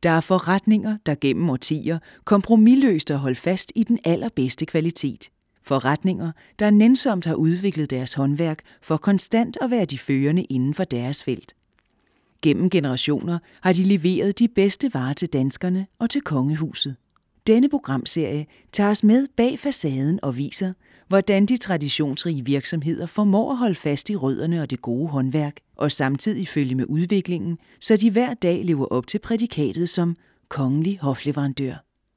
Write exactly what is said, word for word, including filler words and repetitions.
Der er forretninger, der gennem årtier kompromisløst har holdt fast i den allerbedste kvalitet. Forretninger, der nænsomt har udviklet deres håndværk for konstant at være de førende inden for deres felt. Gennem generationer har de leveret de bedste varer til danskerne og til kongehuset. Denne programserie tager os med bag facaden og viser, hvordan de traditionsrige virksomheder formår at holde fast i rødderne og det gode håndværk, og samtidig følge med udviklingen, så de hver dag lever op til prædikatet som kongelig hofleverandør.